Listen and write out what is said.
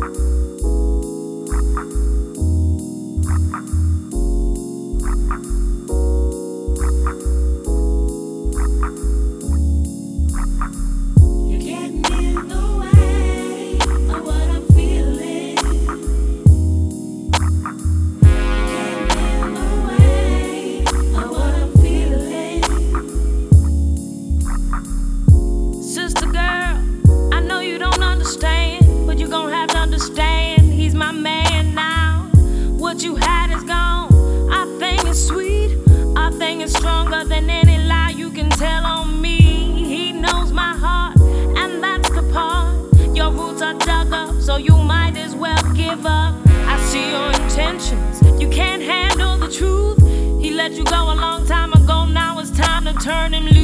What you had is gone. Our thing is sweet. Our thing is stronger than any lie you can tell on me. He knows my heart, and that's the part. Your roots are dug up, so you might as well give up. I see your intentions. You can't handle the truth. He let you go a long time ago. Now it's time to turn him loose.